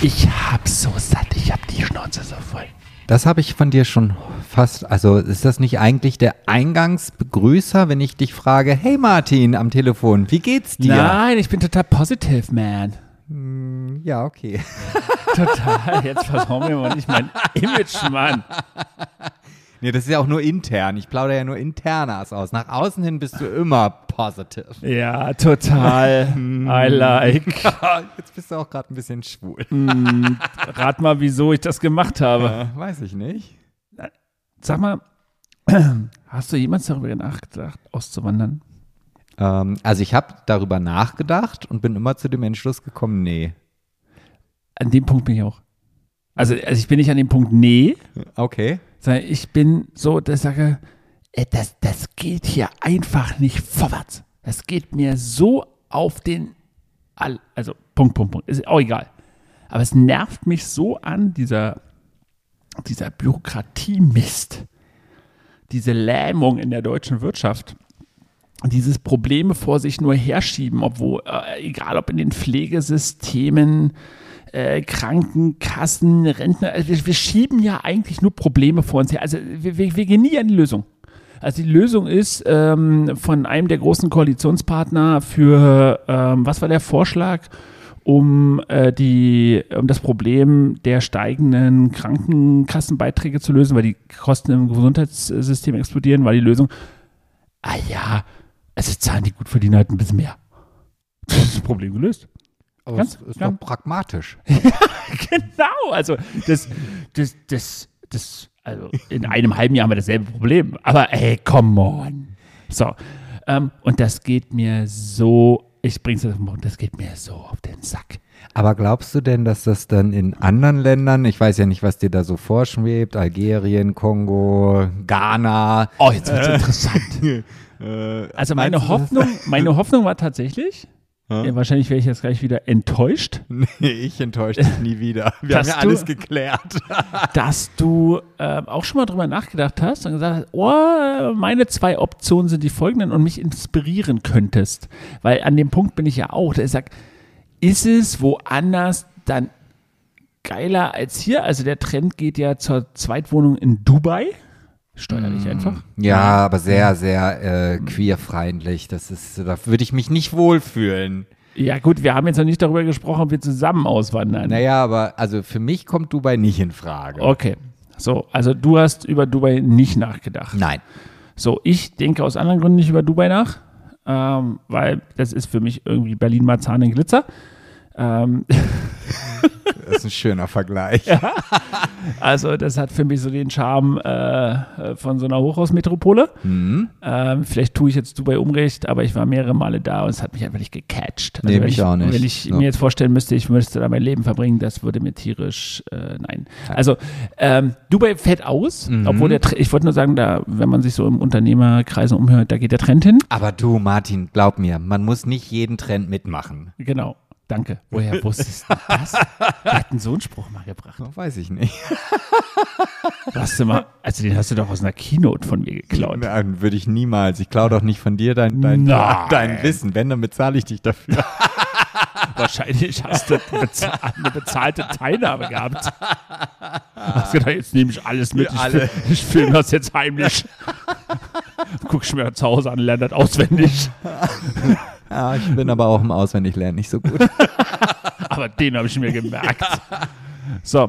Ich hab so satt, ich hab die Schnauze so voll. Das habe ich von dir schon fast, also ist das nicht eigentlich der Eingangsbegrüßer, wenn ich dich frage, hey Martin am Telefon, wie geht's dir? Nein, ich bin total positive, man. Ja, okay. Total, jetzt versauen wir mal nicht mein Image, Mann. Nee, das ist ja auch nur intern. Ich plaudere ja nur internas aus. Nach außen hin bist du immer positive. Ja, total. I like. Jetzt bist du auch gerade ein bisschen schwul. Rat mal, wieso ich das gemacht habe. Weiß ich nicht. Sag mal, hast du jemals darüber nachgedacht, auszuwandern? Also ich habe darüber nachgedacht und bin immer zu dem Entschluss gekommen, nee. An dem Punkt bin ich auch. Also ich bin nicht an dem Punkt, nee. Okay. Sondern ich bin so, dass ich sage, das geht hier einfach nicht vorwärts. Das geht mir so auf den, also Punkt, ist auch egal. Aber es nervt mich so an, dieser Bürokratiemist, diese Lähmung in der deutschen Wirtschaft, dieses Probleme vor sich nur herschieben, obwohl, egal ob in den Pflegesystemen, Krankenkassen, Rentner, also wir schieben ja eigentlich nur Probleme vor uns her. Also wir gehen nie an die Lösung. Also die Lösung ist von einem der großen Koalitionspartner für, was war der Vorschlag, um das Problem der steigenden Krankenkassenbeiträge zu lösen, weil die Kosten im Gesundheitssystem explodieren, war die Lösung, also zahlen die Gutverdiener halt ein bisschen mehr. Das ist das Problem gelöst. Aber es ist doch pragmatisch. Genau, also also in einem halben Jahr haben wir dasselbe Problem. Aber ey, come on. So, und das geht mir so, ich bring's jetzt auf den Punkt, das geht mir so auf den Sack. Aber glaubst du denn, dass das dann in anderen Ländern, ich weiß ja nicht, was dir da so vorschwebt, Algerien, Kongo, Ghana. Oh, jetzt wird's interessant. Also meine Hoffnung war tatsächlich, wahrscheinlich wäre ich jetzt gleich wieder enttäuscht. Nee, ich enttäusche dich nie wieder. Wir haben ja alles geklärt. Dass du auch schon mal drüber nachgedacht hast und gesagt hast, meine 2 Optionen sind die folgenden und mich inspirieren könntest. Weil an dem Punkt bin ich ja auch, dass ich sage, ist es woanders dann geiler als hier? Also der Trend geht ja zur Zweitwohnung in Dubai. Steuerlich einfach. Ja, aber sehr, sehr queerfeindlich. Da würde ich mich nicht wohlfühlen. Ja gut, wir haben jetzt noch nicht darüber gesprochen, ob wir zusammen auswandern. Naja, aber also für mich kommt Dubai nicht in Frage. Okay, so, also du hast über Dubai nicht nachgedacht. Nein. So, ich denke aus anderen Gründen nicht über Dubai nach, weil das ist für mich irgendwie Berlin-Marzahn in Glitzer. Das ist ein schöner Vergleich. Ja. Also das hat für mich so den Charme von so einer Hochhausmetropole. Vielleicht tue ich jetzt Dubai Unrecht, aber ich war mehrere Male da und es hat mich einfach nicht gecatcht. Also nee, mich auch nicht. Wenn ich mir jetzt vorstellen müsste, ich müsste da mein Leben verbringen, das würde mir tierisch, nein. Also Dubai fällt aus, obwohl ich wollte nur sagen, da, wenn man sich so im Unternehmerkreisen umhört, da geht der Trend hin. Aber du, Martin, glaub mir, man muss nicht jeden Trend mitmachen. Genau. Danke. Woher wusstest du das? Wer hat denn so einen Spruch mal gebracht? Weiß ich nicht. Den hast du doch aus einer Keynote von mir geklaut. Nein, würde ich niemals. Ich klaue doch nicht von dir dein Wissen. Wenn, dann bezahle ich dich dafür. Wahrscheinlich hast du eine bezahlte Teilnahme gehabt. Hast gedacht, jetzt nehme ich alles mit. Ich filme das jetzt heimlich. Guck ich mir zu Hause an, lerne das auswendig. Ja, ich bin aber auch im Auswendiglernen nicht so gut. Aber den habe ich mir gemerkt. So,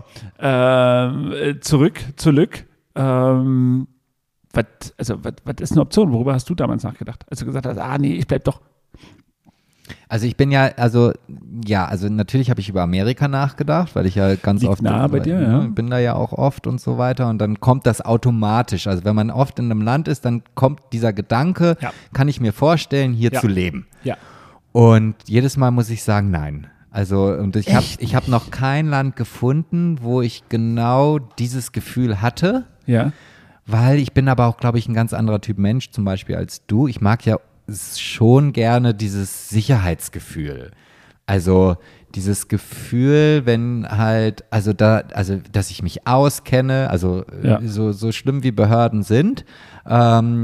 zurück. Was ist eine Option? Worüber hast du damals nachgedacht? Als du gesagt hast, nee, ich bleib doch. Also ich bin also natürlich habe ich über Amerika nachgedacht, weil ich ja ganz Liegt oft nah bei dir, ja. bin da ja auch oft und so weiter und dann kommt das automatisch. Also wenn man oft in einem Land ist, dann kommt dieser Gedanke, kann ich mir vorstellen, hier zu leben. Ja. Und jedes Mal muss ich sagen, nein. Also und ich habe noch kein Land gefunden, wo ich genau dieses Gefühl hatte. Ja. Weil ich bin aber auch, glaube ich, ein ganz anderer Typ Mensch zum Beispiel als du. Ich mag ja schon gerne dieses Sicherheitsgefühl. Also dieses Gefühl, wenn halt, dass ich mich auskenne, so schlimm wie Behörden sind,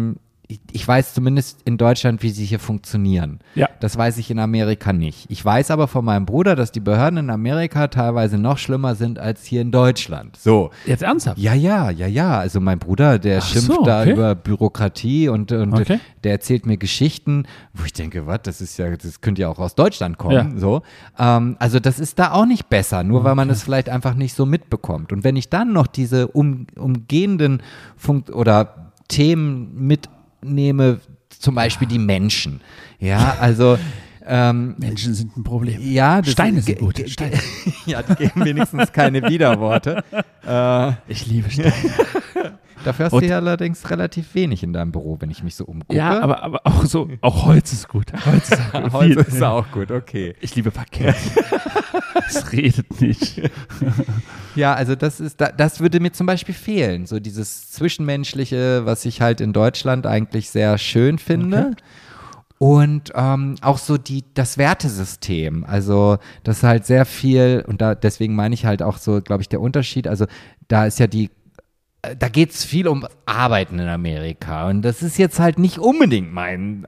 ich weiß zumindest in Deutschland, wie sie hier funktionieren. Ja. Das weiß ich in Amerika nicht. Ich weiß aber von meinem Bruder, dass die Behörden in Amerika teilweise noch schlimmer sind als hier in Deutschland. So. Jetzt ernsthaft? Ja. Also mein Bruder, der schimpft da über Bürokratie und Okay. der erzählt mir Geschichten, wo ich denke, was, das könnte ja auch aus Deutschland kommen. Ja. So. Also das ist da auch nicht besser, nur weil man es vielleicht einfach nicht so mitbekommt. Und wenn ich dann noch diese umgehenden oder Themen mitnehme, zum Beispiel die Menschen. Ja, also Menschen sind ein Problem. ja, Steine sind gut. Steine. ja, die geben wenigstens keine Widerworte. Ich liebe Steine. Dafür hast du ja allerdings relativ wenig in deinem Büro, wenn ich mich so umgucke. Ja, aber auch so, auch Holz ist gut. Holz ist gut. Holz ist auch gut, okay. Ich liebe Parkett. Es redet nicht. Ja, also das würde mir zum Beispiel fehlen. So dieses Zwischenmenschliche, was ich halt in Deutschland eigentlich sehr schön finde. Okay. Und auch so das Wertesystem, also das ist halt sehr viel, und deswegen meine ich halt auch so, glaube ich, der Unterschied, also da ist ja da geht es viel um Arbeiten in Amerika und das ist jetzt halt nicht unbedingt meine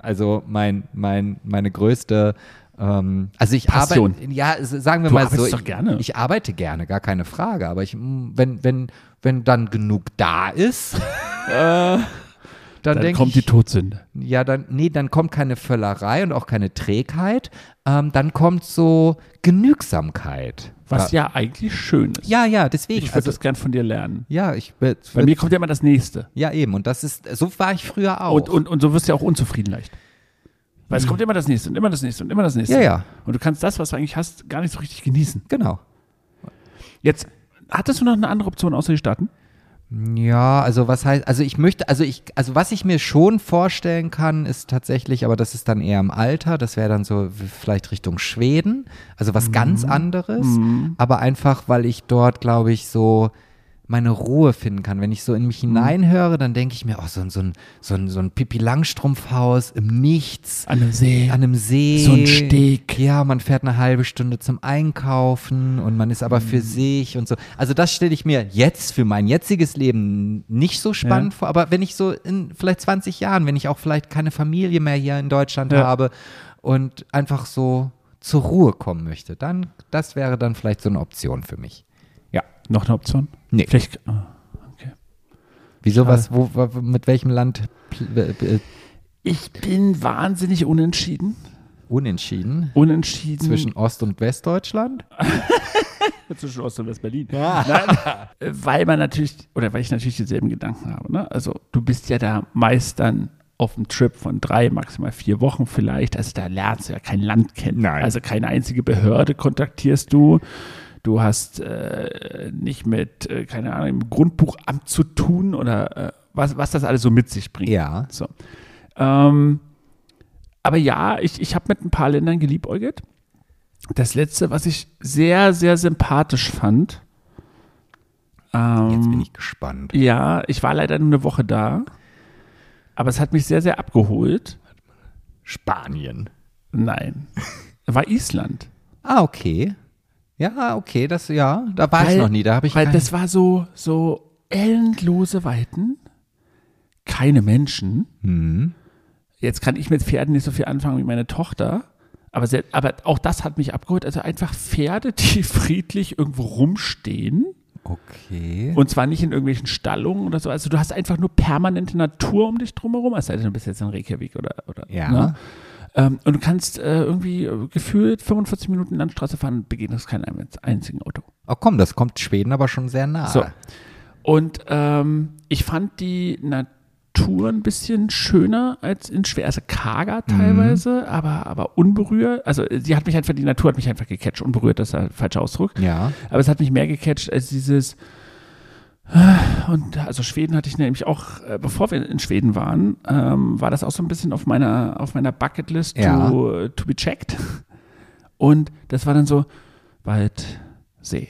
größte also ich Passion. arbeite, ja, sagen wir Du mal so, arbeitest doch gerne. Ich arbeite gerne, gar keine Frage, aber wenn dann genug da ist, dann denke kommt die Todsünde. ja, dann kommt keine Völlerei und auch keine Trägheit, dann kommt so Genügsamkeit. Was ja eigentlich schön ist. Ja, deswegen. Ich würde das gern von dir lernen. Ja, Bei mir kommt ja immer das Nächste. Ja, eben. Und so war ich früher auch. Und so wirst du ja auch unzufrieden leicht. Weil es kommt immer das Nächste und immer das Nächste und immer das Nächste. Ja. Und du kannst das, was du eigentlich hast, gar nicht so richtig genießen. Genau. Jetzt, hattest du noch eine andere Option außer die Staaten? Ja, also was heißt, was ich mir schon vorstellen kann, ist tatsächlich, aber das ist dann eher im Alter, das wäre dann so vielleicht Richtung Schweden, also was ganz anderes, aber einfach, weil ich dort, glaube ich, so meine Ruhe finden kann. Wenn ich so in mich hineinhöre, dann denke ich mir, so ein Pippi-Langstrumpf-Haus im Nichts. An einem See. So ein Steg. Ja, man fährt eine halbe Stunde zum Einkaufen und man ist aber für sich und so. Also das stelle ich mir jetzt für mein jetziges Leben nicht so spannend vor, aber wenn ich so in vielleicht 20 Jahren, wenn ich auch vielleicht keine Familie mehr hier in Deutschland habe und einfach so zur Ruhe kommen möchte, dann, das wäre dann vielleicht so eine Option für mich. Ja. Noch eine Option? Nee. Vielleicht, okay. Wieso, mit welchem Land? Ich bin wahnsinnig unentschieden. Unentschieden? Zwischen Ost- und Westdeutschland? Zwischen Ost- und West-Berlin. Ja. Nein, weil ich natürlich dieselben Gedanken habe. Ne? Also du bist ja da meist dann auf einem Trip von 3, maximal 4 Wochen vielleicht. Also da lernst du ja kein Land kennen. Nein. Also keine einzige Behörde kontaktierst du. Du hast nicht mit, keine Ahnung, im Grundbuchamt zu tun oder was das alles so mit sich bringt. Ja. So. Aber ja, ich habe mit ein paar Ländern geliebäugelt. Das letzte, was ich sehr, sehr sympathisch fand. Jetzt bin ich gespannt. Ja, ich war leider nur eine Woche da. Aber es hat mich sehr, sehr abgeholt. Spanien. Nein. War Island. Ah, okay. Ja, okay, da war ich noch nie, da habe ich Weil das war so endlose Weiten, keine Menschen. Jetzt kann ich mit Pferden nicht so viel anfangen wie meine Tochter, aber auch das hat mich abgeholt, also einfach Pferde, die friedlich irgendwo rumstehen. Okay. Und zwar nicht in irgendwelchen Stallungen oder so, also du hast einfach nur permanente Natur um dich drumherum, es sei denn, du bist jetzt in Reykjavik oder ja. Ne? Und du kannst irgendwie gefühlt 45 Minuten Landstraße fahren und begegnest keinem einzigen Auto. Oh komm, das kommt Schweden aber schon sehr nah. So. Und ich fand die Natur ein bisschen schöner als in Schweden, also karger teilweise, aber unberührt. Also die Natur hat mich einfach gecatcht. Unberührt, das ist der falsche Ausdruck. Ja. Aber es hat mich mehr gecatcht als dieses. Und also Schweden hatte ich nämlich auch, bevor wir in Schweden waren, war das auch so ein bisschen auf meiner Bucketlist to be checked. Und das war dann so Wald, See,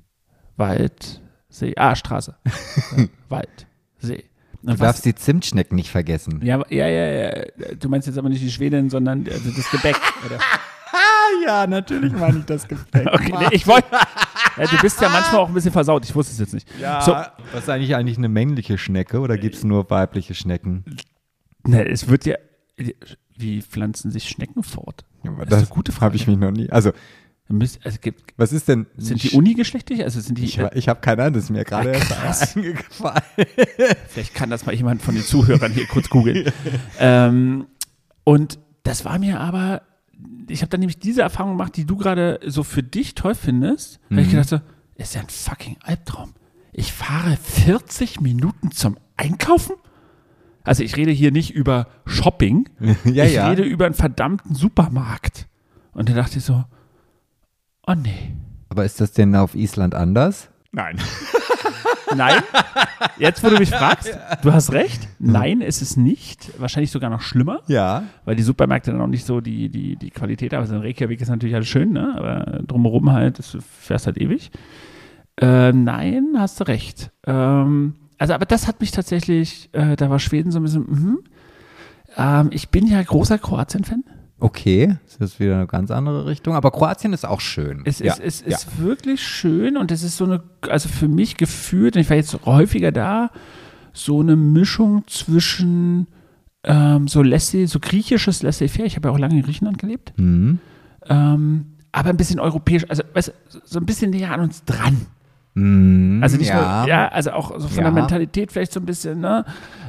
Straße, Wald, See. Du darfst die Zimtschnecken nicht vergessen. Ja. Du meinst jetzt aber nicht die Schwedin, sondern also das Gebäck, oder? Ja, natürlich meine ich das Gepäck. Okay, nee, ich wollte. Ja, du bist ja manchmal auch ein bisschen versaut, ich wusste es jetzt nicht. Ja, so. was ist eigentlich eine männliche Schnecke oder gibt es nur weibliche Schnecken? Na, es wird ja, wie pflanzen sich Schnecken fort? Ja, aber Das ist eine das gute Frage. habe ich mich noch nie. Also, was ist denn? Sind die unigeschlechtlich? Also sind die, Ich habe keine Ahnung, das ist mir gerade erst krass. eingefallen. Vielleicht kann das mal jemand von den Zuhörern hier kurz googeln. Und das war mir aber, ich habe dann nämlich diese Erfahrung gemacht, die du gerade so für dich toll findest, weil ich gedacht so, ist ja ein fucking Albtraum. Ich fahre 40 Minuten zum Einkaufen? Also ich rede hier nicht über Shopping, Ja, ich ja. rede über einen verdammten Supermarkt. Und da dachte ich so, oh nee. Aber ist das denn auf Island anders? Nein. Nein, jetzt wo du mich fragst, du hast recht, nein, ist es nicht. Wahrscheinlich sogar noch schlimmer, Ja. weil die Supermärkte dann auch nicht so die Qualität haben. Also in Reykjavik ist natürlich alles schön, ne? Aber drumherum halt, das fährst halt ewig. Nein, hast du recht. Also aber das hat mich tatsächlich, da war Schweden so ein bisschen, ich bin ja großer Kroatien-Fan. Okay, das ist wieder eine ganz andere Richtung. Aber Kroatien ist auch schön. Es ist wirklich schön und es ist so eine, also für mich gefühlt, und ich war jetzt häufiger da, so eine Mischung zwischen so griechisches Laissez-faire, ich habe ja auch lange in Griechenland gelebt, aber ein bisschen europäisch, also weißt du, so ein bisschen näher an uns dran. Also nicht nur, also auch so von der Mentalität vielleicht so ein bisschen, ne?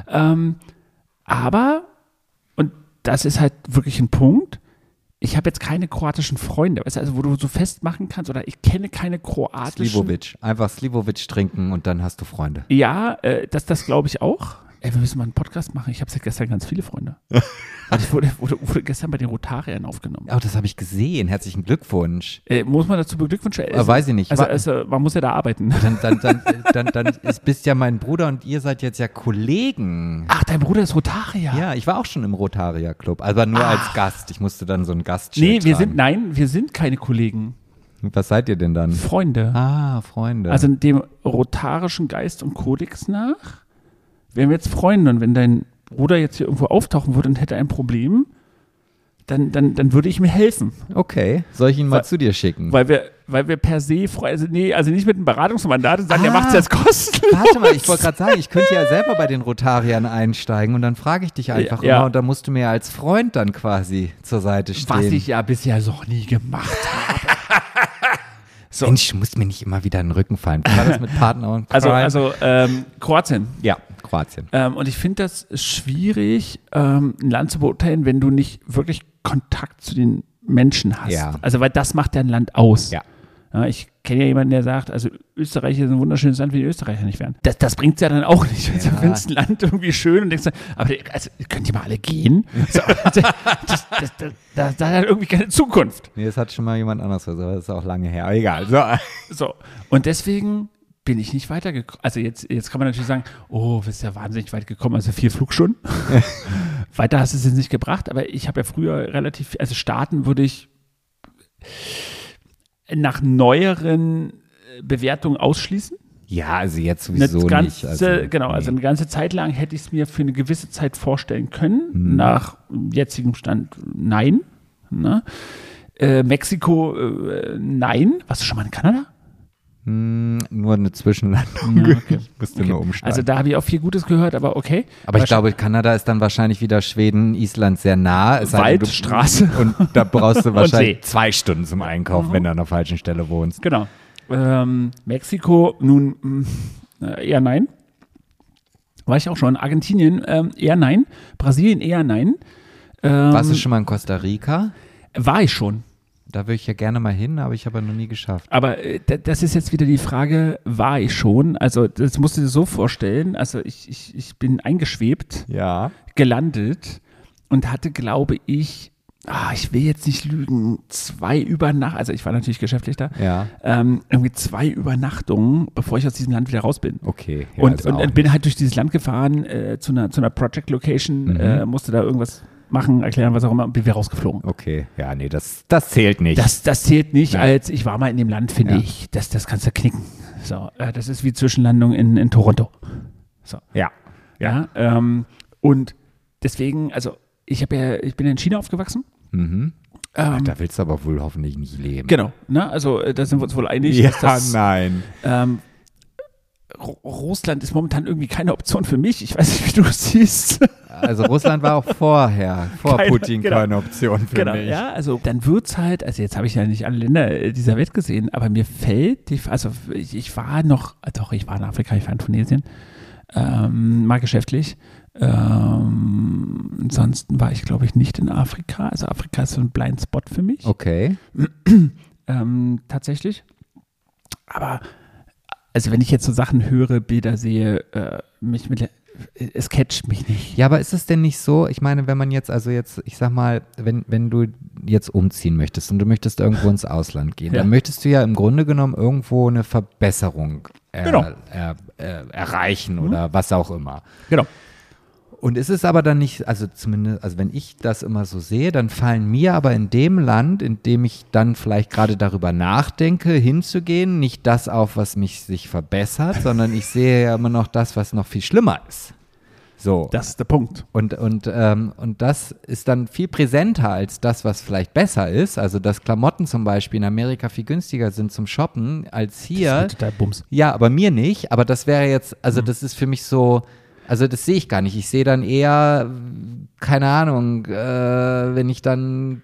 Aber, und das ist halt wirklich ein Punkt, ich habe jetzt keine kroatischen Freunde, weißt du, also wo du so festmachen kannst, oder ich kenne keine kroatischen. Slivovic. Einfach Slivovic trinken und dann hast du Freunde. Ja, das glaube ich auch. Ey, wir müssen mal einen Podcast machen. Ich habe seit gestern ganz viele Freunde. Also ich wurde gestern bei den Rotariern aufgenommen. Oh, das habe ich gesehen. Herzlichen Glückwunsch. Muss man dazu beglückwünschen? Weiß ich nicht. Also man muss ja da arbeiten. Dann bist ja mein Bruder und ihr seid jetzt ja Kollegen. Ach, dein Bruder ist Rotarier. Ja, ich war auch schon im Rotarier Club, aber nur als Gast. Ich musste dann so ein Gastschild Nee, tragen. wir sind keine Kollegen. Was seid ihr denn dann? Freunde. Ah, Freunde. Also dem rotarischen Geist und Kodex nach wären wir jetzt Freunde. Und wenn dein Bruder jetzt hier irgendwo auftauchen würde und hätte ein Problem, dann würde ich mir helfen. Okay, soll ich ihn mal zu dir schicken? Weil wir per se Freunde, also nicht mit einem Beratungsmandat und sagen, der macht es jetzt kostenlos. Warte mal, ich wollte gerade sagen, ich könnte ja selber bei den Rotariern einsteigen und dann frage ich dich einfach immer und dann musst du mir als Freund dann quasi zur Seite stehen. Was ich ja bisher noch nie gemacht habe. So. Mensch, du musst mir nicht immer wieder in den Rücken fallen. War das mit Partner und Crime? Also Kroatien. Ja, Kroatien. Und ich finde das schwierig, ein Land zu beurteilen, wenn du nicht wirklich Kontakt zu den Menschen hast. Ja. Also weil das macht ja ein Land aus. Ja. Ja, ich kenne ja jemanden, der sagt, also Österreich ist ein wunderschönes Land, wie die Österreicher nicht wären. Das bringt es ja dann auch nicht. Also, du findest ein Land irgendwie schön und denkst, aber also, könnt ihr mal alle gehen? So, das hat halt irgendwie keine Zukunft. Nee, das hat schon mal jemand anderes gesagt, aber das ist auch lange her. Aber egal. So, und deswegen bin ich nicht weitergekommen. Also jetzt kann man natürlich sagen, oh, du bist ja wahnsinnig weit gekommen, also 4 Flugstunden. Weiter hast du es jetzt nicht gebracht, aber ich habe ja früher relativ, also starten würde ich nach neueren Bewertungen ausschließen. Ja, also jetzt sowieso nicht. Also eine ganze Zeit lang hätte ich es mir für eine gewisse Zeit vorstellen können. Nach jetzigem Stand nein. Ne? Mexiko nein. Warst du schon mal in Kanada? Nur eine Zwischenlandung. Ja, okay. Ich musste nur umsteigen. Also da habe ich auch viel Gutes gehört, aber okay. Aber ich glaube, Kanada ist dann wahrscheinlich wieder Schweden, Island sehr nah. Straße. Und da brauchst du wahrscheinlich 2 Stunden zum Einkaufen, wenn du an der falschen Stelle wohnst. Genau. Mexiko nun eher nein. War ich auch schon. Argentinien eher nein. Brasilien eher nein. Warst du schon mal in Costa Rica? War ich schon. Da würde ich ja gerne mal hin, aber ich habe noch nie geschafft. Aber das ist jetzt wieder die Frage, war ich schon? Also das musst du dir so vorstellen, also ich bin eingeschwebt, gelandet und hatte, glaube ich will jetzt nicht lügen, 2 Übernachtungen, also ich war natürlich geschäftlich da, irgendwie 2 Übernachtungen, bevor ich aus diesem Land wieder raus bin. Okay. Ja, und bin halt durch dieses Land gefahren, zu einer Project Location, musste da irgendwas machen, erklären, was auch immer, und bin wieder rausgeflogen. Okay, ja, nee, das zählt nicht. Das zählt nicht, als ich war mal in dem Land, finde ich. Das kannst du knicken. So, das ist wie Zwischenlandung in Toronto. So. Ja. Und deswegen, also ich bin in China aufgewachsen. Da willst du aber wohl hoffentlich nicht leben. Genau, ne? Also da sind wir uns wohl einig. Ja, nein. Russland ist momentan irgendwie keine Option für mich. Ich weiß nicht, wie du es siehst. Also Russland war auch vor Putin keine Option für mich. Ja, also dann wird's halt, also jetzt habe ich ja nicht alle Länder dieser Welt gesehen, aber mir fällt, ich war in Afrika, ich war in Tunesien, mal geschäftlich. Ansonsten war ich, glaube ich, nicht in Afrika. Also Afrika ist so ein Blindspot für mich. Okay. Tatsächlich. Aber also wenn ich jetzt so Sachen höre, Bilder sehe, es catcht mich nicht. Ja, aber ist es denn nicht so, ich meine, wenn man ich sag mal, wenn du jetzt umziehen möchtest und du möchtest irgendwo ins Ausland gehen, dann möchtest du ja im Grunde genommen irgendwo eine Verbesserung erreichen oder was auch immer. Genau. Und ist es aber dann nicht, also zumindest, also wenn ich das immer so sehe, dann fallen mir aber in dem Land, in dem ich dann vielleicht gerade darüber nachdenke, hinzugehen, nicht das auf, was mich sich verbessert, sondern ich sehe ja immer noch das, was noch viel schlimmer ist. So. Das ist der Punkt. Und das ist dann viel präsenter als das, was vielleicht besser ist. Also, dass Klamotten zum Beispiel in Amerika viel günstiger sind zum Shoppen als hier. Das ist total Bums. Ja, aber mir nicht. Aber das wäre jetzt, also das ist für mich so, also das sehe ich gar nicht. Ich sehe dann eher, keine Ahnung, wenn ich dann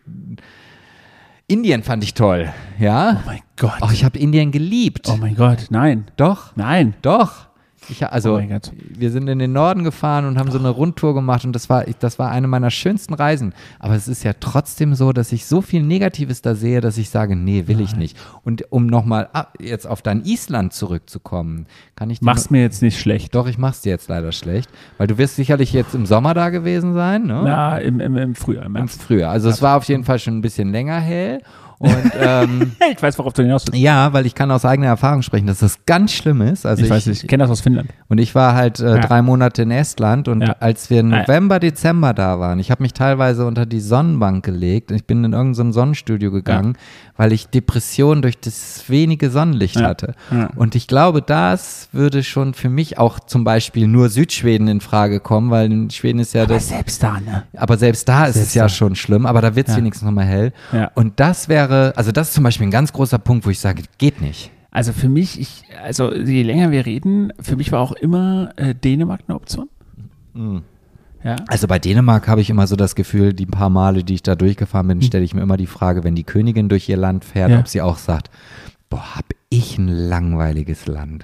Indien fand ich toll, ja? Oh mein Gott. Oh, ich habe Indien geliebt. Oh mein Gott, nein. Doch? Nein. Doch. Oh mein Gott. Wir sind in den Norden gefahren und haben so eine Rundtour gemacht und das war eine meiner schönsten Reisen. Aber es ist ja trotzdem so, dass ich so viel Negatives da sehe, dass ich sage, nee, will ich nicht. Und um nochmal jetzt auf dein Island zurückzukommen, kann ich dir Mach's mir jetzt nicht schlecht. Doch, ich mach's dir jetzt leider schlecht, weil du wirst sicherlich jetzt im Sommer da gewesen sein, ne? Na, im Frühjahr. Im Frühjahr. Also es war auf jeden Fall schon ein bisschen länger hell. Und, ich weiß, worauf du hinaus willst. ja, weil ich kann aus eigener Erfahrung sprechen, dass das ganz schlimm ist. Also ich weiß nicht, ich kenne das aus Finnland. Und ich war halt 3 Monate in Estland und als wir November, Dezember da waren, ich habe mich teilweise unter die Sonnenbank gelegt und ich bin in irgendein Sonnenstudio gegangen, weil ich Depressionen durch das wenige Sonnenlicht hatte. Ja. Und ich glaube, das würde schon für mich auch zum Beispiel nur Südschweden in Frage kommen, weil in Schweden ist ja aber selbst da, ne? Aber selbst da ist es ja schon schlimm, aber da wird es wenigstens nochmal hell. Ja. Und das ist zum Beispiel ein ganz großer Punkt, wo ich sage, geht nicht. Also für mich, je länger wir reden, für mich war auch immer Dänemark eine Option. Mhm. Ja. Also bei Dänemark habe ich immer so das Gefühl, die paar Male, die ich da durchgefahren bin, stelle ich mir immer die Frage, wenn die Königin durch ihr Land fährt, ob sie auch sagt, boah, hab ich ein langweiliges Land.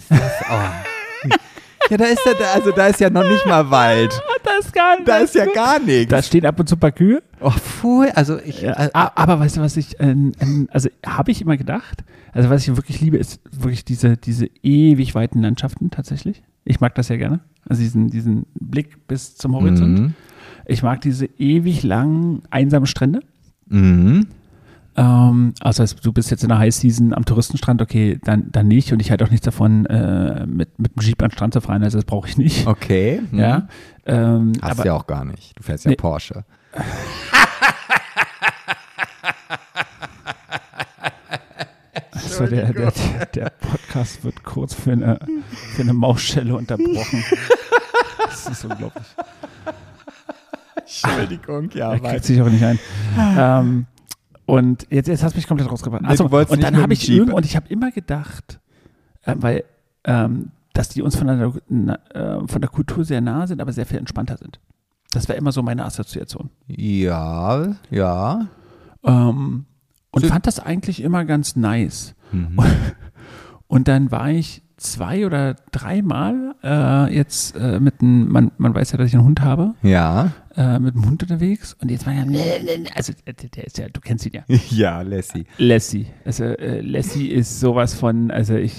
Ja, da ist ja noch nicht mal Wald. Da ist ja gar nichts. Da stehen ab und zu ein paar Kühe. Oh, puh, aber weißt du, was habe ich immer gedacht, also was ich wirklich liebe, ist wirklich diese ewig weiten Landschaften tatsächlich. Ich mag das ja gerne. Also diesen Blick bis zum Horizont. Mhm. Ich mag diese ewig langen, einsamen Strände. Mhm. Also du bist jetzt in der High Season am Touristenstrand, okay, dann nicht. Und ich halte auch nichts davon, mit dem Jeep an den Strand zu fahren, also das brauche ich nicht. Okay. Mhm. Ja. Hast du ja auch gar nicht. Du fährst ja Porsche. Also der Podcast wird kurz für eine Mausschelle unterbrochen. Das ist unglaublich. Entschuldigung, ja. Er kriegt sich auch nicht ein. Und jetzt hast du mich komplett rausgebracht. Also, und dann habe ich ich habe immer gedacht, dass die uns von der Kultur sehr nah sind, aber sehr viel entspannter sind. Das war immer so meine Assoziation. Ja. Und fand das eigentlich immer ganz nice. Mhm. Und dann war ich 2 oder 3 Mal jetzt man weiß ja, dass ich einen Hund habe. Ja. Mit dem Hund unterwegs. Und jetzt war also der ist ja, du kennst ihn ja. Ja, Lassie. Lassie. Also Lassie ist sowas von,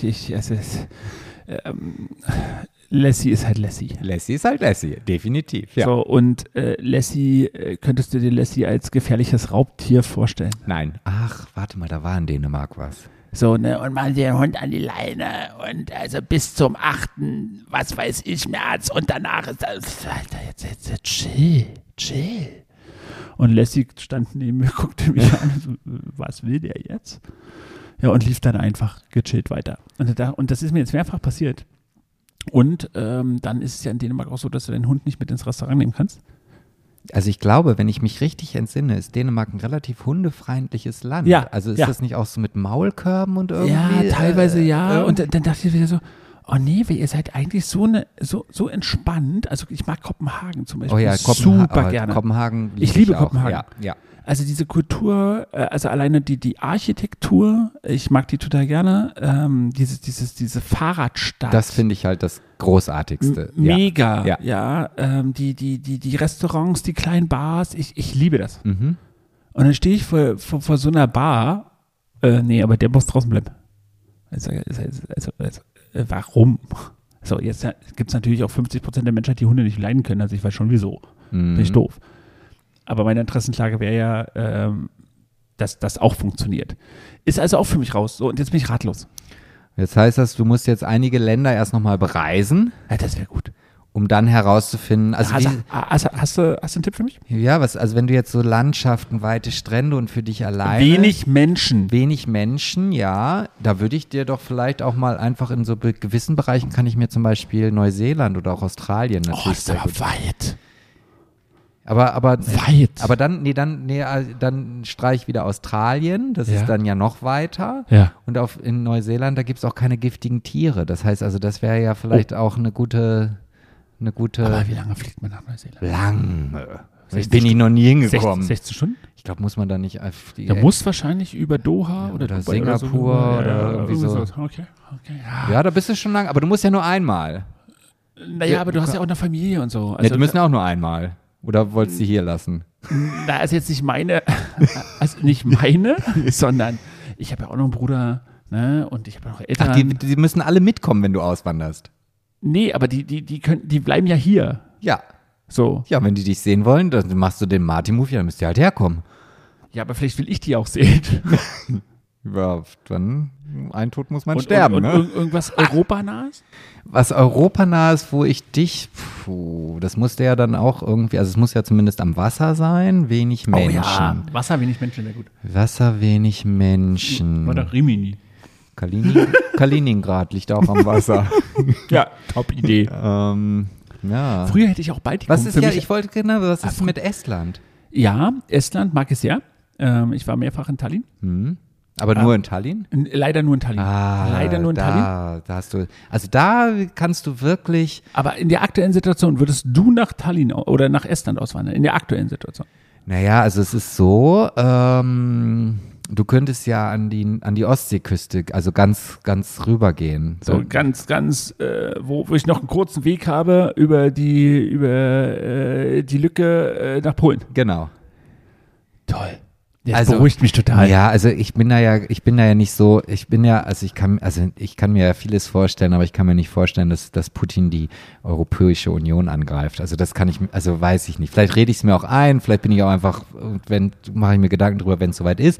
Lassie ist halt Lassie. Lassie ist halt Lassie, definitiv. Ja. So, und Lassie, könntest du dir Lassie als gefährliches Raubtier vorstellen? Nein. Ach, warte mal, da war in Dänemark was. So, ne, und machen den Hund an die Leine und also bis zum 8., was weiß ich, März und danach ist das, Alter, jetzt chill. Und Lassie stand neben mir, guckte mich an, so, was will der jetzt? Ja, und lief dann einfach gechillt weiter. Und das ist mir jetzt mehrfach passiert. Und dann ist es ja in Dänemark auch so, dass du deinen Hund nicht mit ins Restaurant nehmen kannst. Also ich glaube, wenn ich mich richtig entsinne, ist Dänemark ein relativ hundefreundliches Land. Ja. Also ist das nicht auch so mit Maulkörben und irgendwie? Ja, teilweise ja. Und dann dachte ich wieder so, oh nee, ihr seid eigentlich so entspannt. Also ich mag Kopenhagen zum Beispiel Oh ja, super gerne. Kopenhagen Ich liebe auch. Kopenhagen. Ja. Also diese Kultur, also alleine die Architektur, ich mag die total gerne. Diese Fahrradstadt. Das finde ich halt das Großartigste. Mega, Ja. ja. Die Restaurants, die kleinen Bars, ich liebe das. Mhm. Und dann stehe ich vor so einer Bar. Nee, aber der muss draußen bleiben. Also, warum? So, jetzt gibt es natürlich auch 50% der Menschheit, die Hunde nicht leiden können. Also ich weiß schon wieso. Bin ich doof. Aber meine Interessenslage wäre ja, dass das auch funktioniert. Ist also auch für mich raus. So, und jetzt bin ich ratlos. Jetzt heißt das, du musst jetzt einige Länder erst nochmal bereisen, Ja, das wäre gut. um dann herauszufinden. Also Hast du einen Tipp für mich? also wenn du jetzt so Landschaften, weite Strände und für dich alleine. Wenig Menschen, ja. Da würde ich dir doch vielleicht auch mal einfach in so gewissen Bereichen kann ich mir zum Beispiel Neuseeland oder auch Australien natürlich. Oh, ist aber weit. Aber Weit. dann streich ich wieder Australien, das ist dann ja noch weiter. Ja. Und in Neuseeland, da gibt es auch keine giftigen Tiere. Das heißt also, das wäre ja vielleicht auch eine gute. Aber wie lange fliegt man nach Neuseeland? Lange. 16 Bin ich noch nie hingekommen. 16 Stunden? Ich glaube, muss man da nicht auf die. Da muss wahrscheinlich über Doha oder Dubai Singapur oder irgendwie so. Okay. Ja, da bist du schon lang, aber du musst ja nur einmal. Naja, aber du hast ja auch eine Familie und so. Ja, die müssen auch nur einmal. Oder wolltest du hier lassen? Na, also jetzt nicht meine, sondern ich habe ja auch noch einen Bruder, ne, und ich habe ja noch Eltern. Ach, die müssen alle mitkommen, wenn du auswanderst. Nee, aber die bleiben ja hier. Ja. So. Ja, wenn die dich sehen wollen, dann machst du den Martin-Move, dann müsst ihr halt herkommen. Ja, aber vielleicht will ich die auch sehen. Ja, dann ein Tod muss man sterben, und ne? Irgendwas Europanahes? Was Europanahes, wo ich dich, das musste ja dann auch irgendwie, also es muss ja zumindest am Wasser sein, wenig Menschen. Oh ja, Wasser, wenig Menschen, sehr gut. Wasser, wenig Menschen. War doch Rimini. Kaliningrad liegt auch am Wasser. Ja, top Idee. Ja. Früher hätte ich auch Baltikum. Was ist mit Estland? Ja, Estland mag ich sehr. Ich war mehrfach in Tallinn. Aber nur in Tallinn? Leider nur in Tallinn. Da hast du, also da kannst du wirklich. Aber in der aktuellen Situation würdest du nach Tallinn oder nach Estland auswandern? In der aktuellen Situation? Naja, also es ist so, du könntest ja an die Ostseeküste, also ganz, ganz rübergehen. So ganz, wo ich noch einen kurzen Weg habe über die Lücke nach Polen. Genau. Toll. Das beruhigt mich total. Ja, also ich bin da ja nicht so, ich kann mir ja vieles vorstellen, aber ich kann mir nicht vorstellen, dass Putin die Europäische Union angreift. Also weiß ich nicht. Vielleicht rede ich es mir auch ein, vielleicht bin ich auch einfach, mache ich mir Gedanken drüber, wenn es soweit ist.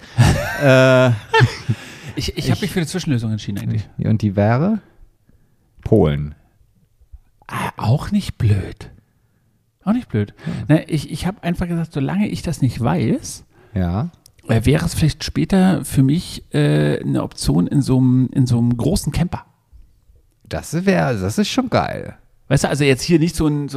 Ich habe mich für eine Zwischenlösung entschieden eigentlich. Und die wäre? Polen. Auch nicht blöd. Auch nicht blöd. Na, ich habe einfach gesagt, solange ich das nicht weiß, ja. Wäre es vielleicht später für mich eine Option in so einem großen Camper. Das ist schon geil. Weißt du, also jetzt hier nicht so ein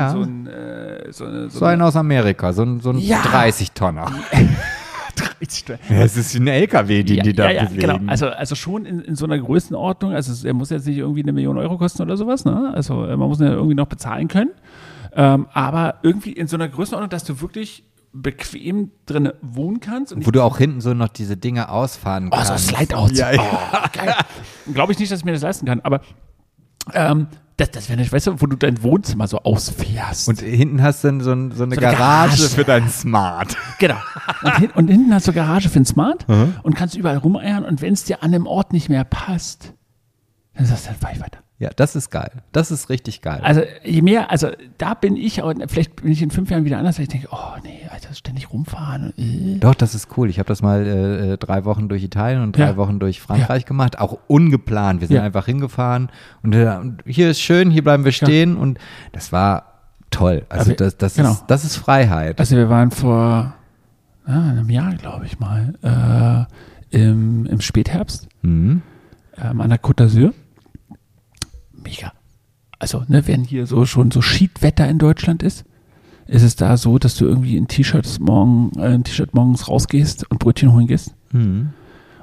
aus Amerika, so ein 30-Tonner. 30 Tonner. Ja, es ist ein LKW, den die da bewegen. Genau. Also schon in so einer Größenordnung, also er muss jetzt nicht irgendwie 1 Million Euro kosten oder sowas, ne? Also man muss ihn ja irgendwie noch bezahlen können. Aber irgendwie in so einer Größenordnung, dass du wirklich bequem drin wohnen kannst. Und wo du auch hinten so noch diese Dinge ausfahren kannst. Oh, so Slide-Outs. Ja. Oh, geil. Glaube ich nicht, dass ich mir das leisten kann, aber das wäre nicht, weißt du, wo du dein Wohnzimmer so ausfährst. Und hinten hast du dann so eine Garage für dein Smart. Genau. Und hinten hast du Garage für ein Smart und kannst überall rumeiern und wenn es dir an dem Ort nicht mehr passt, dann sagst du, dann fahr ich weiter. Ja, das ist geil. Das ist richtig geil. Also je mehr, da bin ich, vielleicht bin ich in 5 Jahren wieder anders, weil ich denke, oh nee, Alter, ständig rumfahren. Doch, das ist cool. Ich habe das mal 3 Wochen durch Italien und 3 Wochen durch Frankreich gemacht, auch ungeplant. Wir sind einfach hingefahren und hier ist schön, hier bleiben wir stehen und das war toll. Also das ist Freiheit. Also wir waren vor einem Jahr, glaube ich mal, im Spätherbst an der Côte d'Azur. Mega. Also, wenn hier schon so Schiedwetter in Deutschland ist es da so, dass du irgendwie in T-Shirt morgens rausgehst und Brötchen holen gehst.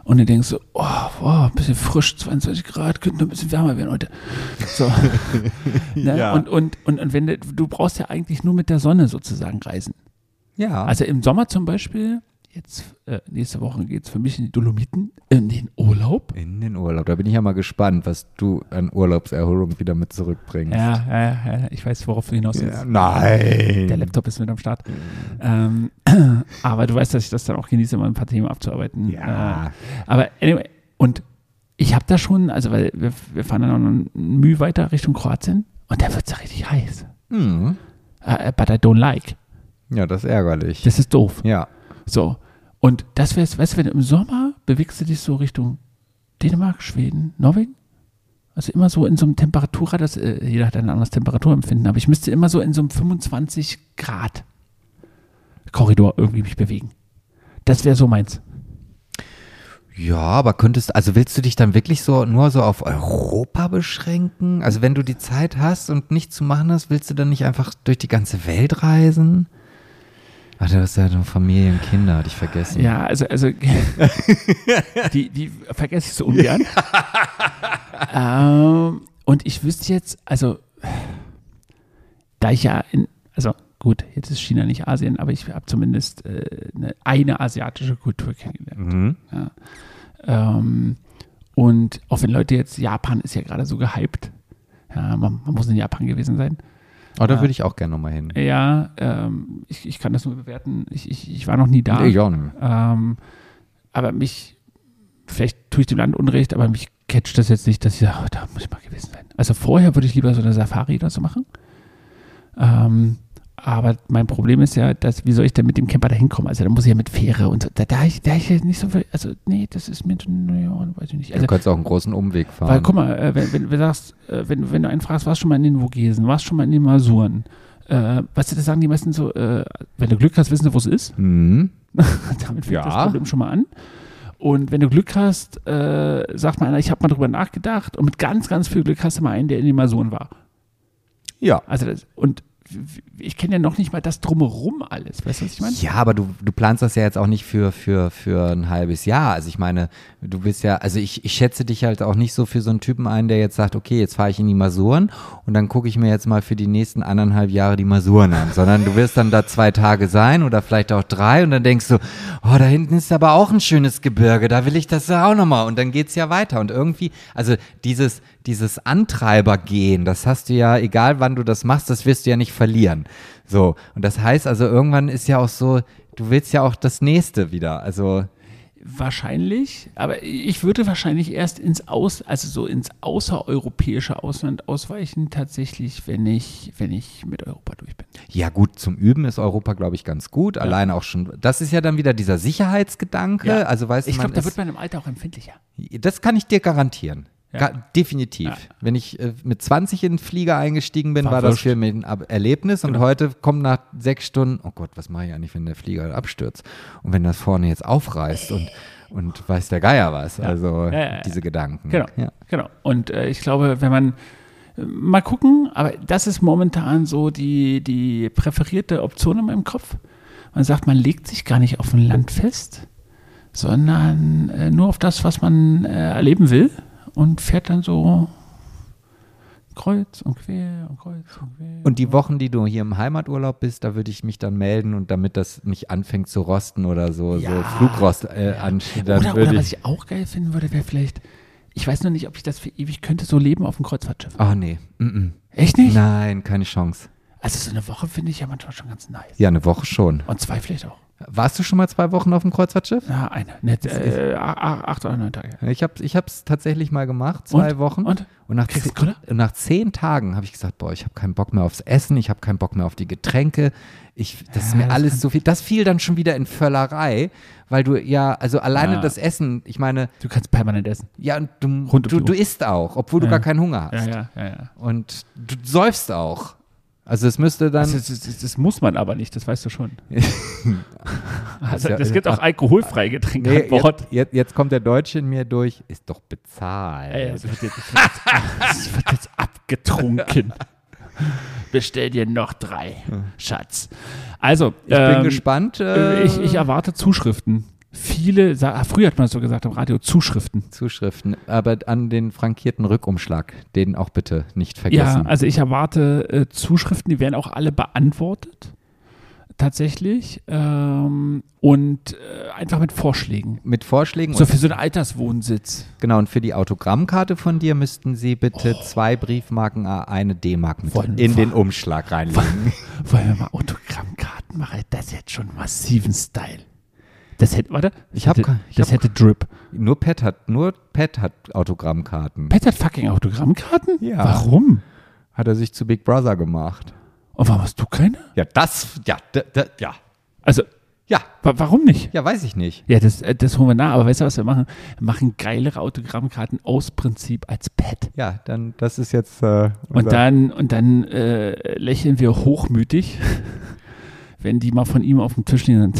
Und du denkst so, ein bisschen frisch, 22 Grad, könnte noch ein bisschen wärmer werden heute. So. Ne? Ja. Und wenn du brauchst ja eigentlich nur mit der Sonne sozusagen reisen. Ja. Also im Sommer zum Beispiel, jetzt nächste Woche geht es für mich in die Dolomiten, in den Urlaub. In den Urlaub. Da bin ich ja mal gespannt, was du an Urlaubserholung wieder mit zurückbringst. Ja, ich weiß, worauf du hinaus willst. Ja, nein. Der Laptop ist mit am Start. Aber du weißt, dass ich das dann auch genieße, mal ein paar Themen abzuarbeiten. Ja. Aber anyway, und ich habe da schon, also weil wir fahren dann noch ein Mühe weiter Richtung Kroatien und da wird es ja richtig heiß. Mhm. But I don't like. Ja, das ist ärgerlich. Das ist doof. Ja. So. Und das wär's, weißt du, wenn du im Sommer bewegst du dich so Richtung Dänemark, Schweden, Norwegen. Also immer so in so einem Temperaturrad, jeder hat ein anderes Temperaturempfinden, aber ich müsste immer so in so einem 25 Grad Korridor irgendwie mich bewegen. Das wäre so meins. Ja, aber willst du dich dann wirklich nur so auf Europa beschränken? Also wenn du die Zeit hast und nichts zu machen hast, willst du dann nicht einfach durch die ganze Welt reisen? Ach, du hast ja eine Familie und Kinder, hatte ich vergessen. Ja, also die vergesse ich so ungern. Und ich wüsste jetzt, also da ich ja gut, jetzt ist China nicht Asien, aber ich habe zumindest eine asiatische Kultur kennengelernt. Mhm. Ja. Und auch wenn Leute jetzt, Japan ist ja gerade so gehypt, ja, man muss in Japan gewesen sein. Oh, da würde ich auch gerne nochmal hin. Ja, ich kann das nur bewerten. Ich war noch nie da. Ich auch nicht. Aber vielleicht tue ich dem Land Unrecht, aber mich catcht das jetzt nicht, dass ich sage, da muss ich mal gewesen sein. Also vorher würde ich lieber so eine Safari oder so machen. Aber mein Problem ist ja, wie soll ich denn mit dem Camper da hinkommen? Also da muss ich ja mit Fähre und so. Da ich ja nicht so viel, also nee, das ist mir, weiß ich nicht. Also, du kannst auch einen großen Umweg fahren. weil guck mal, wenn du sagst, wenn du einen fragst, warst du schon mal in den Vogesen, warst du schon mal in den Masuren, weißt du, das sagen die meisten so, wenn du Glück hast, wissen sie, wo es ist. Mhm. Damit fängt das Problem schon mal an. Und wenn du Glück hast, sagt mal einer, ich habe mal drüber nachgedacht und mit ganz, ganz viel Glück hast du mal einen, der in den Masuren war. Ja. Also ich kenne ja noch nicht mal das Drumherum alles, weißt du, was ich meine? Ja, aber du planst das ja jetzt auch nicht für ein halbes Jahr. Also ich meine, du bist ja, also ich schätze dich halt auch nicht so für so einen Typen ein, der jetzt sagt, okay, jetzt fahre ich in die Masuren und dann gucke ich mir jetzt mal für die nächsten 1,5 Jahre die Masuren an, sondern du wirst dann da 2 Tage sein oder vielleicht auch 3 und dann denkst du, oh, da hinten ist aber auch ein schönes Gebirge, da will ich das ja auch nochmal und dann geht's ja weiter und irgendwie, also dieses Antreibergehen, das hast du ja, egal wann du das machst, das wirst du ja nicht verlieren. So, und das heißt also, irgendwann ist ja auch so, du willst ja auch das Nächste wieder, also. Wahrscheinlich, aber ich würde wahrscheinlich erst ins außereuropäische Ausland ausweichen, tatsächlich, wenn ich mit Europa durch bin. Ja gut, zum Üben ist Europa, glaube ich, ganz gut, alleine auch schon, das ist ja dann wieder dieser Sicherheitsgedanke, also weißt du, ich glaube, da wird man im Alter auch empfindlicher. Das kann ich dir garantieren. Ja. Definitiv. Ja. Wenn ich mit 20 in den Flieger eingestiegen bin, war das für mich ein Erlebnis und heute kommt nach 6 Stunden, oh Gott, was mache ich eigentlich, wenn der Flieger abstürzt und wenn das vorne jetzt aufreißt und weiß der Geier was, also diese Gedanken. Genau. Und ich glaube, wenn man mal gucken, aber das ist momentan so die präferierte Option in meinem Kopf. Man sagt, man legt sich gar nicht auf ein Land fest, sondern nur auf das, was man erleben will. Und fährt dann so kreuz und quer und kreuz und quer. Und die Wochen, die du hier im Heimaturlaub bist, da würde ich mich dann melden und damit das nicht anfängt zu rosten oder so Flugrost ansteht. Oder was ich auch geil finden würde, wäre vielleicht, ich weiß noch nicht, ob ich das für ewig könnte, so leben auf dem Kreuzfahrtschiff. Oh nee. Echt nicht? Nein, keine Chance. Also so eine Woche finde ich ja manchmal schon ganz nice. Ja, eine Woche schon. Und 2 vielleicht auch. Warst du schon mal 2 Wochen auf dem Kreuzfahrtschiff? Ja, eine. 8 oder 9 Tage. Ich hab's tatsächlich mal gemacht, 2 Wochen. Und nach 10 Tagen habe ich gesagt, boah, ich habe keinen Bock mehr aufs Essen, ich habe keinen Bock mehr auf die Getränke. Das ist mir alles so viel. Das fiel dann schon wieder in Völlerei, weil du also alleine das Essen, ich meine. Du kannst permanent essen. Ja, und du isst auch, obwohl du gar keinen Hunger hast. Ja. Und du säufst auch. Also es müsste dann. Das muss man aber nicht, das weißt du schon. Also es gibt auch alkoholfreie Getränke an Bord. Jetzt kommt der Deutsche in mir durch, ist doch bezahlt. Es wird jetzt abgetrunken. Bestell dir noch 3, Schatz. Also, ich bin gespannt. Ich erwarte Zuschriften. viele, früher hat man es so gesagt im Radio, Zuschriften. Aber an den frankierten Rückumschlag, den auch bitte nicht Ja, vergessen. also ich erwarte Zuschriften, die werden auch alle beantwortet. Tatsächlich. Und einfach mit Vorschlägen. Mit Vorschlägen. So für so einen Alterswohnsitz. Genau, und für die Autogrammkarte von dir müssten Sie bitte 2 Briefmarken, eine D-Mark mit in den Umschlag reinlegen. Wollen wir mal Autogrammkarten machen? Das hätte schon massiven Style. Das hätte, warte, das hätte Drip. Nur Pat hat Autogrammkarten. Pat hat fucking Autogrammkarten? Ja. Warum? Hat er sich zu Big Brother gemacht. Und warum hast du keine? Ja, ja. Also, Ja. Warum nicht? Ja, weiß ich nicht. Ja, das holen wir nach. Aber weißt du, was wir machen? Wir machen geilere Autogrammkarten aus Prinzip als Pat. Ja, dann, das ist jetzt Und dann lächeln wir hochmütig, wenn die mal von ihm auf dem Tisch liegen.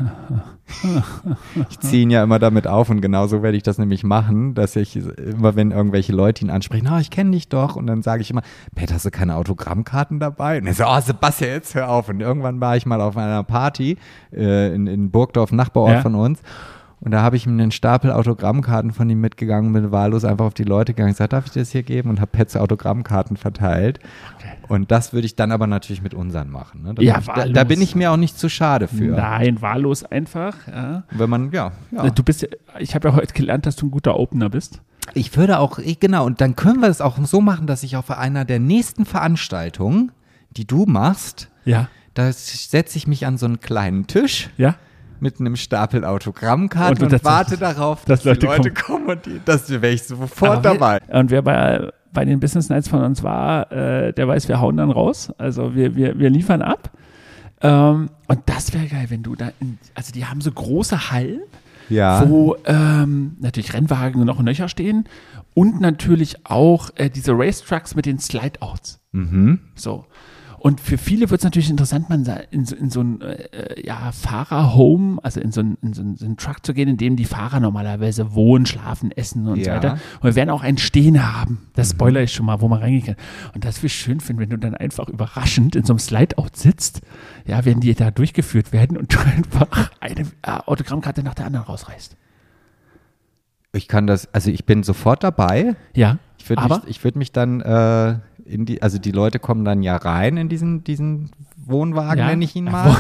Ich ziehe ihn ja immer damit auf und genauso werde ich das nämlich machen, dass ich immer, wenn irgendwelche Leute ihn ansprechen, ich kenne dich doch, und dann sage ich immer, Pet, hast du keine Autogrammkarten dabei? Und er so, Sebastian, jetzt hör auf. Und irgendwann war ich mal auf einer Party in Burgdorf, Nachbarort von uns, und da habe ich ihm einen Stapel Autogrammkarten von ihm mitgegangen, bin wahllos einfach auf die Leute gegangen, gesagt, darf ich das hier geben? Und habe Pets Autogrammkarten verteilt. Okay. Und das würde ich dann aber natürlich mit unseren machen. Ne? Da bin ich mir auch nicht zu schade für. Nein, wahllos einfach. Ja. Wenn man, ja. Ich habe ja heute gelernt, dass du ein guter Opener bist. Ich würde auch, genau, und dann können wir es auch so machen, dass ich auf einer der nächsten Veranstaltungen, die du machst, da setze ich mich an so einen kleinen Tisch. Ja. Mit einem Stapel Autogrammkarten und warte darauf, dass die Leute kommen und das wäre ich sofort dabei. Und wer bei den Business Nights von uns war, der weiß, wir hauen dann raus. Also wir liefern ab. Und das wäre geil, wenn du da, also die haben so große Hallen, wo natürlich Rennwagen noch nöcher stehen und natürlich auch diese Racetrucks mit den Slide-Outs. Mhm. So. Und für viele wird es natürlich interessant, in so ein Fahrer-Home, also in so einen Truck zu gehen, in dem die Fahrer normalerweise wohnen, schlafen, essen und so weiter. Und wir werden auch einen Stehen haben. Das spoiler ich schon mal, wo man reingehen kann. Und das will ich schön finden, wenn du dann einfach überraschend in so einem Slide-Out sitzt, werden die da durchgeführt werden und du einfach eine Autogrammkarte nach der anderen rausreißt. Ich kann das, also ich bin sofort dabei. Ja, ich würde mich dann die Leute kommen dann ja rein in diesen Wohnwagen, nenne ich ihn mal.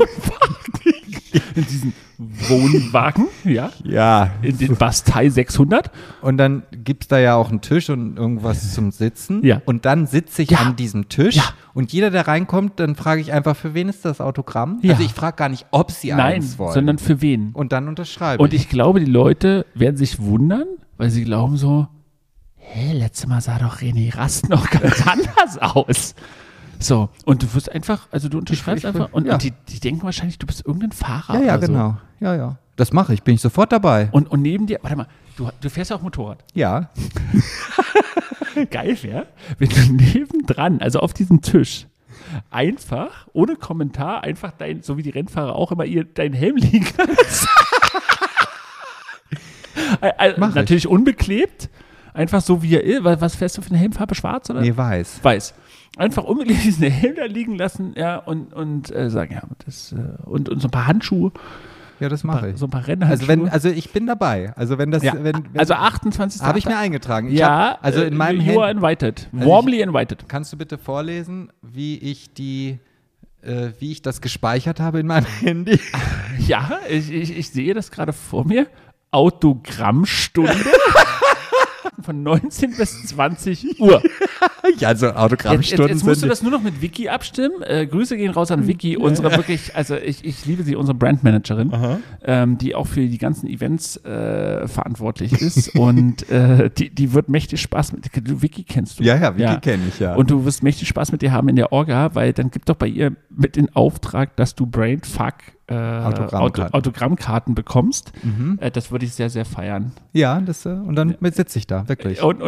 In diesen Wohnwagen, Ja. In den Bastei 600. Und dann gibt es da ja auch einen Tisch und irgendwas zum Sitzen. Ja. Und dann sitze ich an diesem Tisch und jeder, der reinkommt, dann frage ich einfach, für wen ist das Autogramm? Ja. Also ich frage gar nicht, ob sie eins wollen. Sondern für wen. Und dann unterschreibe ich. Und ich glaube, die Leute werden sich wundern, weil sie glauben so, letztes Mal sah doch René Rast noch ganz anders aus. So, und du wirst einfach, also du unterschreibst einfach und die denken wahrscheinlich, du bist irgendein Fahrer. Ja, genau. So. Ja. Das mache ich, bin ich sofort dabei. Und neben dir, warte mal, du fährst ja auch Motorrad. Ja. Geil wäre, wenn du nebendran, also auf diesem Tisch, einfach, ohne Kommentar, einfach so wie die Rennfahrer auch immer, deinen Helm liegen lässt. Natürlich unbeklebt. Einfach so wie er ist. Was fährst du für eine Helmfarbe? Schwarz oder? Nee, weiß. Weiß. Einfach unbeklebt diesen Helm da liegen lassen, und sagen, und so ein paar Handschuhe. Ja, das mache ich. So ein paar Rennhandschuhe. Also ich bin dabei. Also wenn das, also 28. Habe ich mir eingetragen. Also in meinem You are invited. Warmly invited. Kannst du bitte vorlesen, wie ich das gespeichert habe in meinem Handy? Ja, ich sehe das gerade vor mir. Autogrammstunde. Von 19 bis 20 Uhr. Ja, so Autogrammstunden. Jetzt musst du das nur noch mit Vicky abstimmen. Grüße gehen raus an Vicky, unsere wirklich, also ich liebe sie, unsere Brandmanagerin, die auch für die ganzen Events verantwortlich ist. Und die wird mächtig Spaß mit, Vicky kennst du? Ja, Vicky kenne ich, ja. Und du wirst mächtig Spaß mit dir haben in der Orga, weil dann gibt doch bei ihr mit den Auftrag, dass du Brainfuck Autogrammkarten bekommst. Mhm. Das würde ich sehr, sehr feiern. Ja, und dann sitze ich da, wirklich. Und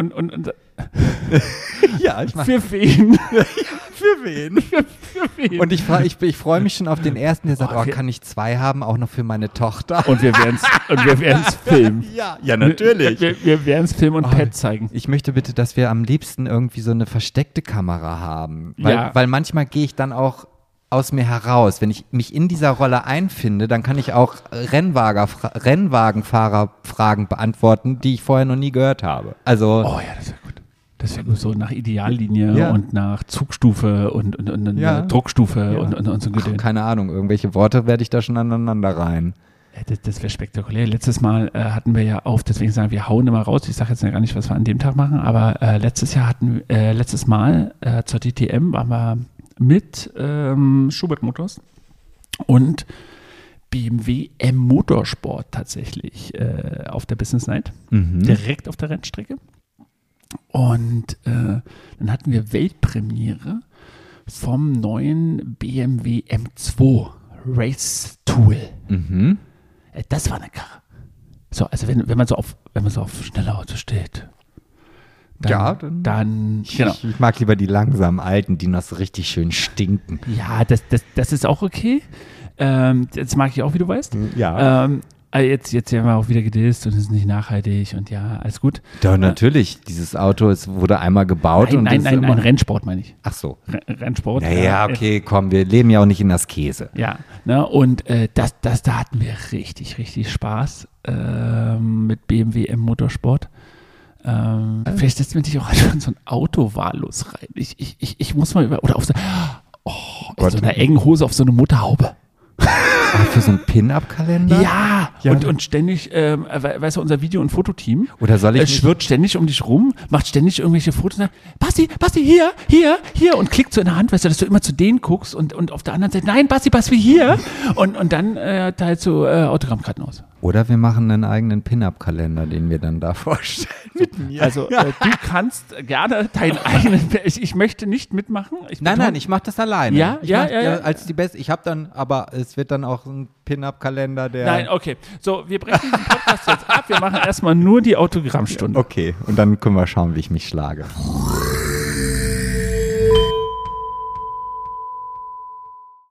ja, ich mache. Für wen? Für wen? Für wen? Und ich freue mich schon auf den ersten, der sagt, kann ich 2 haben, auch noch für meine Tochter. Und wir werden es filmen. Ja, natürlich. Wir werden es filmen und Pat zeigen. Ich möchte bitte, dass wir am liebsten irgendwie so eine versteckte Kamera haben. Weil manchmal gehe ich dann auch aus mir heraus. Wenn ich mich in dieser Rolle einfinde, dann kann ich auch Rennwagenfahrer-Fragen beantworten, die ich vorher noch nie gehört habe. Also, Oh ja, das wäre gut. Das wäre gut, so nach Ideallinie und nach Zugstufe und Druckstufe und so Gedöns. keine Ahnung, irgendwelche Worte werde ich da schon aneinander rein. Das wäre spektakulär. Letztes Mal hatten wir ja deswegen sagen wir hauen immer raus. Ich sage jetzt ja gar nicht, was wir an dem Tag machen, aber letztes Mal zur DTM waren wir mit Schubert Motors und BMW M Motorsport tatsächlich auf der Business Night, direkt auf der Rennstrecke. Und dann hatten wir Weltpremiere vom neuen BMW M2 Race Tool. Das war eine Karre. So, also wenn man so auf schnelle Autos steht, dann genau. Ich mag lieber die langsamen Alten, die noch so richtig schön stinken. Ja, das ist auch okay. Das mag ich auch, wie du weißt. Ja. Jetzt werden wir auch wieder gedisst und es ist nicht nachhaltig und ja, alles gut. Doch, natürlich. Dieses Auto wurde einmal gebaut. Nein, Rennsport meine ich. Ach so. Rennsport. Naja, okay, komm, wir leben ja auch nicht in das Käse. Ja, ne, und da hatten wir richtig, richtig Spaß mit BMW M Motorsport. Vielleicht setzt man dich auch schon so ein Auto wahllos rein. Ich muss mal oder auf so einer engen Hose auf so eine Motorhaube. Für so einen Pin-Up-Kalender? Ja. Und ständig, weißt du, unser Video- und Fototeam Oder soll ich schwirrt ständig um dich rum, macht ständig irgendwelche Fotos und sagt, Basti, hier und klickt so in der Hand, weißt du, dass du immer zu denen guckst und auf der anderen Seite, nein, Basti, hier und dann teilst du Autogrammkarten aus. Oder wir machen einen eigenen Pin-Up-Kalender, den wir dann da vorstellen mit mir. Also du kannst gerne deinen eigenen, ich möchte nicht mitmachen. Nein, ich mache das alleine. Ja. Als die Beste. Ich habe dann, aber es wird dann auch ein Pin-Up-Kalender, der... Nein, okay. So, wir brechen diesen Podcast jetzt ab. Wir machen erstmal nur die Autogrammstunde. Okay, und dann können wir schauen, wie ich mich schlage.